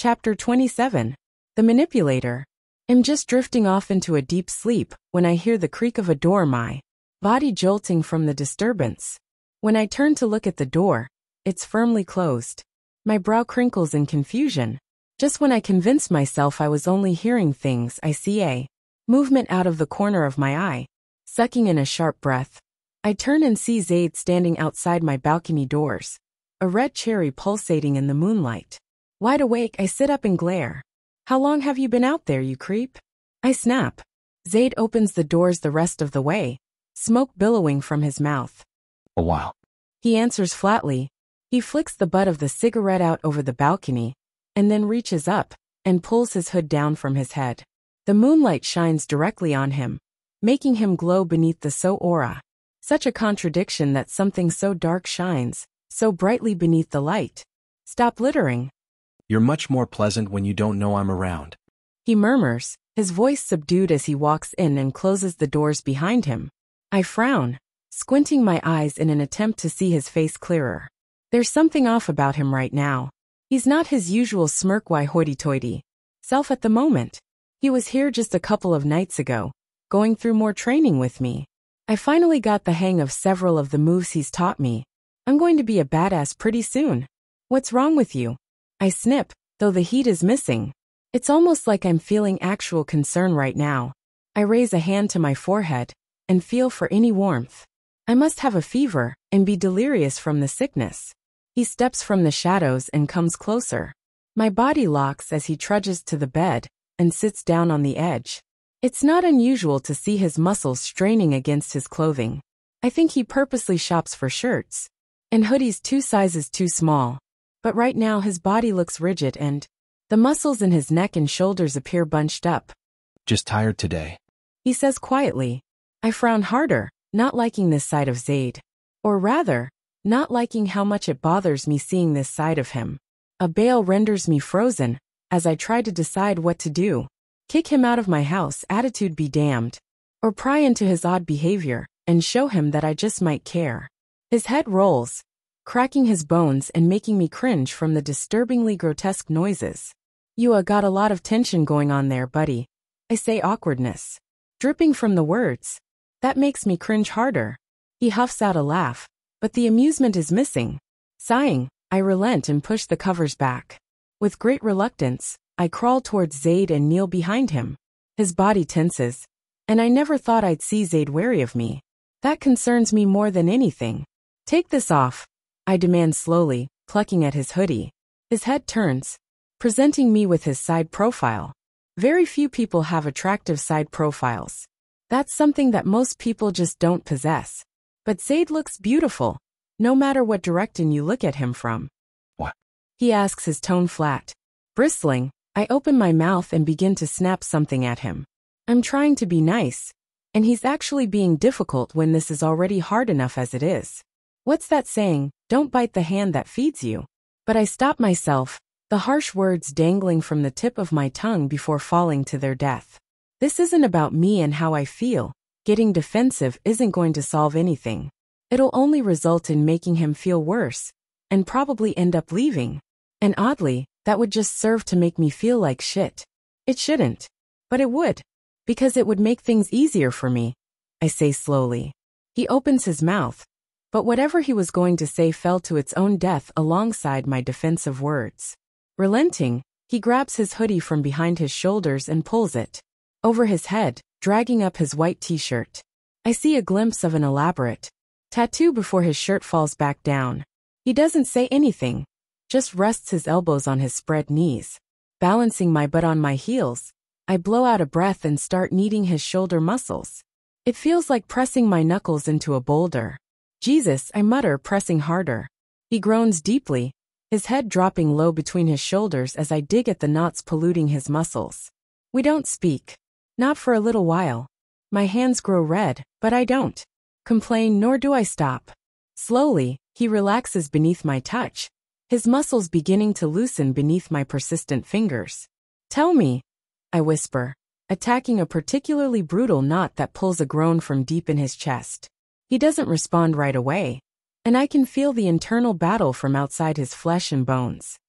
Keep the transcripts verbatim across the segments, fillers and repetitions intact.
Chapter twenty-seven. The Manipulator. I'm just drifting off into a deep sleep when I hear the creak of a door, my body jolting from the disturbance. When I turn to look at the door, it's firmly closed. My brow crinkles in confusion. Just when I convinced myself I was only hearing things, I see a movement out of the corner of my eye. Sucking in a sharp breath, I turn and see Zaid standing outside my balcony doors, a red cherry pulsating in the moonlight. Wide awake, I sit up and glare. How long have you been out there, you creep? I snap. Zaid opens the doors the rest of the way, smoke billowing from his mouth. A while. He answers flatly. He flicks the butt of the cigarette out over the balcony, and then reaches up and pulls his hood down from his head. The moonlight shines directly on him, making him glow beneath the so aura. Such a contradiction that something so dark shines so brightly beneath the light. Stop littering. You're much more pleasant when you don't know I'm around. He murmurs, his voice subdued as he walks in and closes the doors behind him. I frown, squinting my eyes in an attempt to see his face clearer. There's something off about him right now. He's not his usual smirk-why hoity-toity self at the moment. He was here just a couple of nights ago, going through more training with me. I finally got the hang of several of the moves he's taught me. I'm going to be a badass pretty soon. What's wrong with you? I snip, though the heat is missing. It's almost like I'm feeling actual concern right now. I raise a hand to my forehead and feel for any warmth. I must have a fever and be delirious from the sickness. He steps from the shadows and comes closer. My body locks as he trudges to the bed and sits down on the edge. It's not unusual to see his muscles straining against his clothing. I think he purposely shops for shirts and hoodies two sizes too small. But right now his body looks rigid and the muscles in his neck and shoulders appear bunched up. Just tired today. He says quietly. I frown harder, not liking this side of Zaid. Or rather, not liking how much it bothers me seeing this side of him. A bale renders me frozen as I try to decide what to do. Kick him out of my house, attitude be damned. Or pry into his odd behavior and show him that I just might care. His head rolls, cracking his bones and making me cringe from the disturbingly grotesque noises. You uh, got a lot of tension going on there, buddy. I say, awkwardness dripping from the words. That makes me cringe harder. He huffs out a laugh, but the amusement is missing. Sighing, I relent and push the covers back. With great reluctance, I crawl towards Zaid and kneel behind him. His body tenses, and I never thought I'd see Zaid wary of me. That concerns me more than anything. Take this off, I demand slowly, plucking at his hoodie. His head turns, presenting me with his side profile. Very few people have attractive side profiles. That's something that most people just don't possess. But Zaid looks beautiful, no matter what direction you look at him from. What? He asks, his tone flat. Bristling, I open my mouth and begin to snap something at him. I'm trying to be nice, and he's actually being difficult when this is already hard enough as it is. What's that saying? Don't bite the hand that feeds you. But I stop myself, the harsh words dangling from the tip of my tongue before falling to their death. This isn't about me and how I feel. Getting defensive isn't going to solve anything. It'll only result in making him feel worse, and probably end up leaving. And oddly, that would just serve to make me feel like shit. It shouldn't. But it would. Because it would make things easier for me, I say slowly. He opens his mouth, but whatever he was going to say fell to its own death alongside my defensive words. Relenting, he grabs his hoodie from behind his shoulders and pulls it over his head, dragging up his white t-shirt. I see a glimpse of an elaborate tattoo before his shirt falls back down. He doesn't say anything, just rests his elbows on his spread knees. Balancing my butt on my heels, I blow out a breath and start kneading his shoulder muscles. It feels like pressing my knuckles into a boulder. Jesus, I mutter, pressing harder. He groans deeply, his head dropping low between his shoulders as I dig at the knots polluting his muscles. We don't speak. Not for a little while. My hands grow red, but I don't complain, nor do I stop. Slowly, he relaxes beneath my touch, his muscles beginning to loosen beneath my persistent fingers. Tell me, I whisper, attacking a particularly brutal knot that pulls a groan from deep in his chest. He doesn't respond right away, and I can feel the internal battle from outside his flesh and bones.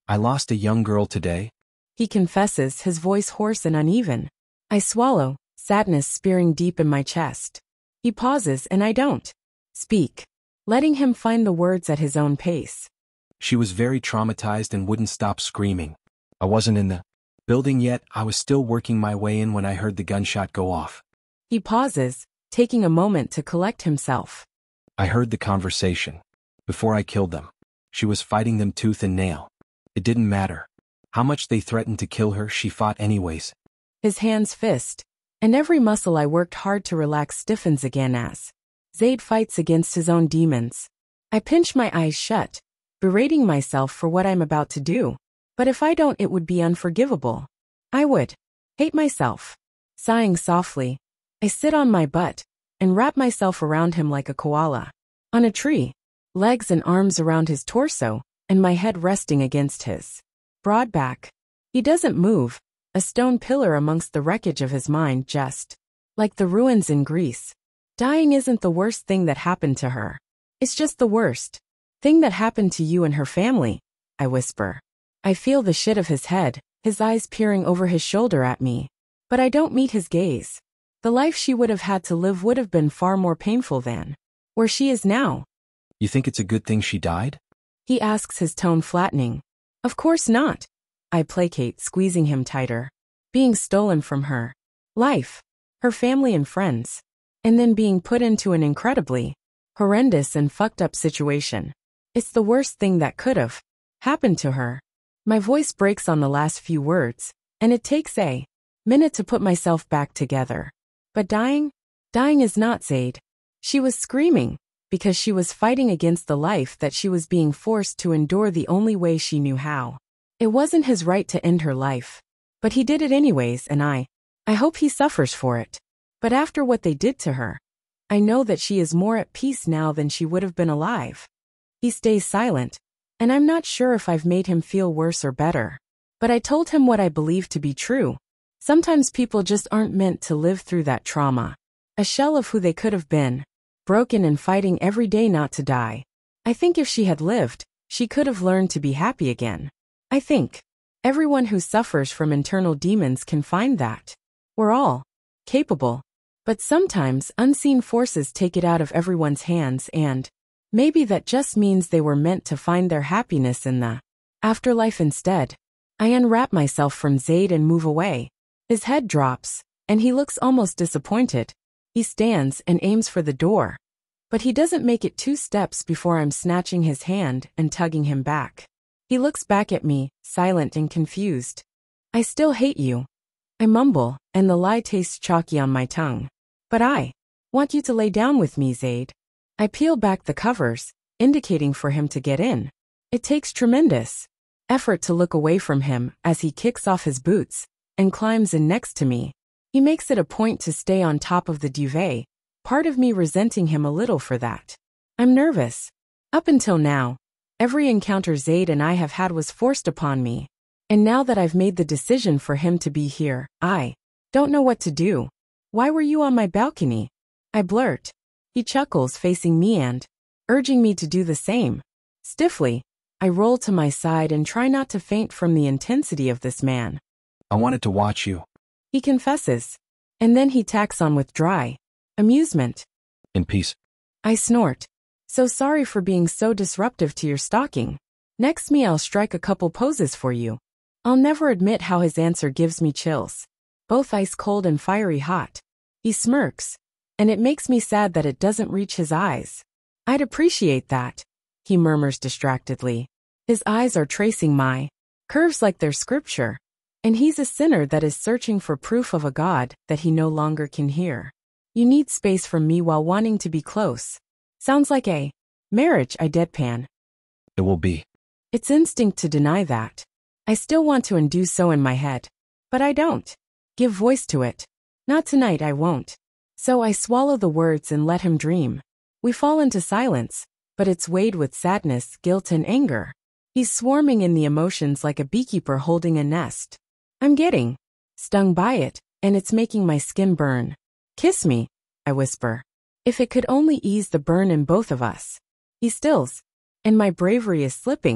I lost a young girl today. He confesses, his voice hoarse and uneven. I swallow, sadness spearing deep in my chest. He pauses and I don't speak, letting him find the words at his own pace. She was very traumatized and wouldn't stop screaming. I wasn't in the building yet, I was still working my way in when I heard the gunshot go off. He pauses, taking a moment to collect himself. I heard the conversation. Before I killed them. She was fighting them tooth and nail. It didn't matter how much they threatened to kill her, she fought anyways. His hands fist, and every muscle I worked hard to relax stiffens again as Zaid fights against his own demons. I pinch my eyes shut, berating myself for what I'm about to do. But if I don't, it would be unforgivable. I would hate myself. Sighing softly, I sit on my butt and wrap myself around him like a koala on a tree, legs and arms around his torso, and my head resting against his broad back. He doesn't move, a stone pillar amongst the wreckage of his mind, just like the ruins in Greece. Dying isn't the worst thing that happened to her. It's just the worst thing that happened to you and her family, I whisper. I feel the shit of his head, his eyes peering over his shoulder at me. But I don't meet his gaze. The life she would have had to live would have been far more painful than where she is now. You think it's a good thing she died? He asks, his tone flattening. Of course not. I placate, squeezing him tighter. Being stolen from her life, her family and friends, and then being put into an incredibly horrendous and fucked up situation. It's the worst thing that could have happened to her. My voice breaks on the last few words, and it takes a minute to put myself back together. But dying? Dying is not Zaid. She was screaming, because she was fighting against the life that she was being forced to endure the only way she knew how. It wasn't his right to end her life. But he did it anyways, and I, I hope he suffers for it. But after what they did to her, I know that she is more at peace now than she would have been alive. He stays silent, and I'm not sure if I've made him feel worse or better. But I told him what I believe to be true. Sometimes people just aren't meant to live through that trauma. A shell of who they could have been, broken and fighting every day not to die. I think if she had lived, she could have learned to be happy again. I think everyone who suffers from internal demons can find that. We're all capable. But sometimes unseen forces take it out of everyone's hands, and maybe that just means they were meant to find their happiness in the afterlife instead. I unwrap myself from Zaid and move away. His head drops, and he looks almost disappointed. He stands and aims for the door. But he doesn't make it two steps before I'm snatching his hand and tugging him back. He looks back at me, silent and confused. I still hate you. I mumble, and the lie tastes chalky on my tongue. But I want you to lay down with me, Zaid. I peel back the covers, indicating for him to get in. It takes tremendous effort to look away from him as he kicks off his boots and climbs in next to me. He makes it a point to stay on top of the duvet, part of me resenting him a little for that. I'm nervous. Up until now, every encounter Zaid and I have had was forced upon me. And now that I've made the decision for him to be here, I don't know what to do. Why were you on my balcony? I blurt. He chuckles, facing me and urging me to do the same. Stiffly, I roll to my side and try not to faint from the intensity of this man. I wanted to watch you. He confesses. And then he tacks on with dry amusement. In peace. I snort. So sorry for being so disruptive to your stalking. Next me I'll strike a couple poses for you. I'll never admit how his answer gives me chills. Both ice cold and fiery hot. He smirks. And it makes me sad that it doesn't reach his eyes. I'd appreciate that, he murmurs distractedly. His eyes are tracing my curves like they're scripture. And he's a sinner that is searching for proof of a God that he no longer can hear. You need space from me while wanting to be close. Sounds like a marriage, I deadpan. It will be. It's instinct to deny that. I still want to and do so in my head. But I don't give voice to it. Not tonight, I won't. So I swallow the words and let him dream. We fall into silence, but it's weighed with sadness, guilt and anger. He's swarming in the emotions like a beekeeper holding a nest. I'm getting stung by it, and it's making my skin burn. Kiss me, I whisper. If it could only ease the burn in both of us. He stills, and my bravery is slipping.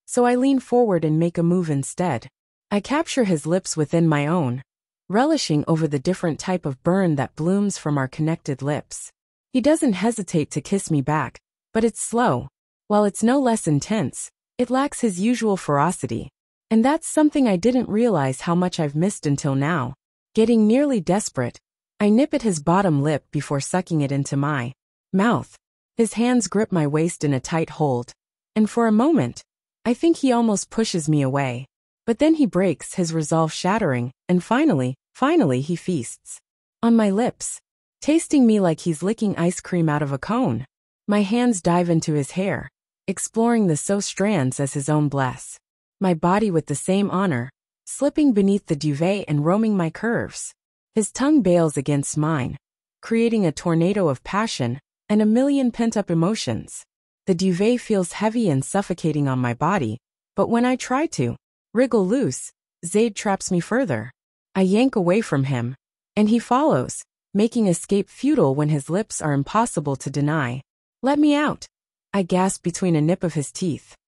so I lean forward and make a move instead. I capture his lips within my own, relishing over the different type of burn that blooms from our connected lips. He doesn't hesitate to kiss me back, but it's slow. While it's no less intense, it lacks his usual ferocity. And that's something I didn't realize how much I've missed until now. Getting nearly desperate, I nip at his bottom lip before sucking it into my mouth. His hands grip my waist in a tight hold, and for a moment, I think he almost pushes me away. But then he breaks, his resolve shattering, and finally, finally he feasts on my lips, tasting me like he's licking ice cream out of a cone. My hands dive into his hair, exploring the so strands as his own bless. My body with the same honor, slipping beneath the duvet and roaming my curves. His tongue bails against mine, creating a tornado of passion and a million pent-up emotions. The duvet feels heavy and suffocating on my body, but when I try to wriggle loose, Zaid traps me further. I yank away from him, and he follows, making escape futile when his lips are impossible to deny. "Let me out," I gasp between a nip of his teeth.